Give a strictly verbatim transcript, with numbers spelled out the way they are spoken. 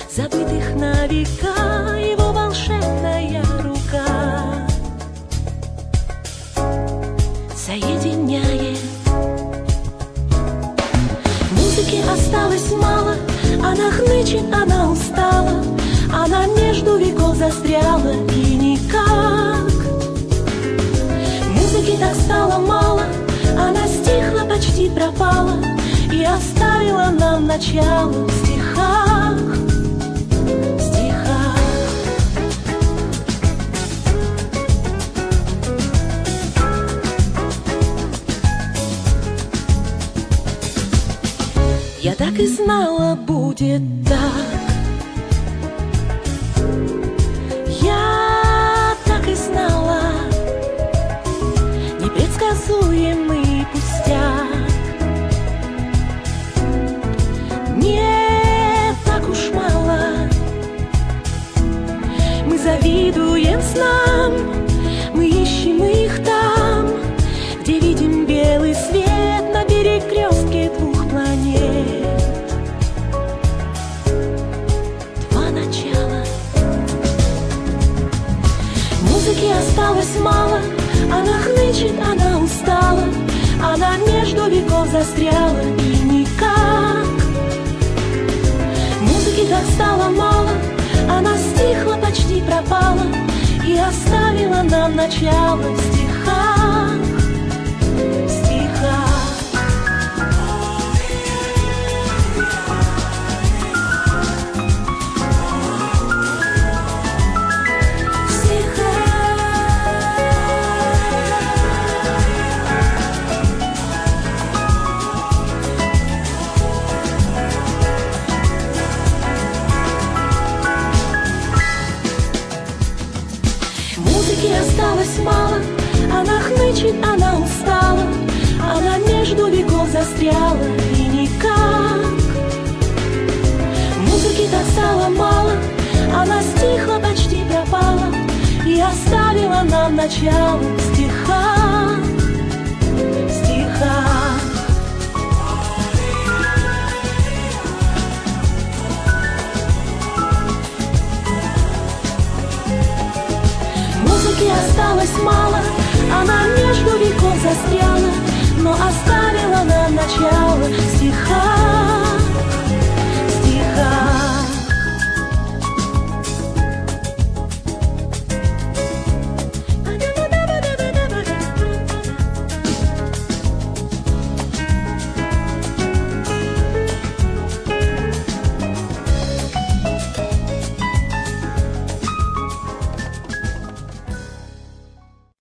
забытых на века его волшебная рука соединяет. Музыки осталось мало, она хнычет, она устала, она между веков застряла и никак. Музыки так стало мало, она стихла, почти пропала и оставила нам начало в стихах, в стихах. Я так и знала, будет так. Я так и знала, непредсказуемый пустяк. Не так уж мало мы завидуем снам, мы ищем их там, где видим белый свет на перекрестке двух планет. Два начала. Музыки осталось мало, она хнычет, она устала, она между веков застряла и никак. Музыки так стало мало, она стихла, почти пропала и оставила нам начало в стихах, в стихах. Музыки осталось мало, она хнычет, она устала, она между веков застряла и никак. Музыки так стало мало, она стихла, почти пропала и оставила нам начало в стихах, в стихах. Музыки осталось мало, она между веков застряла.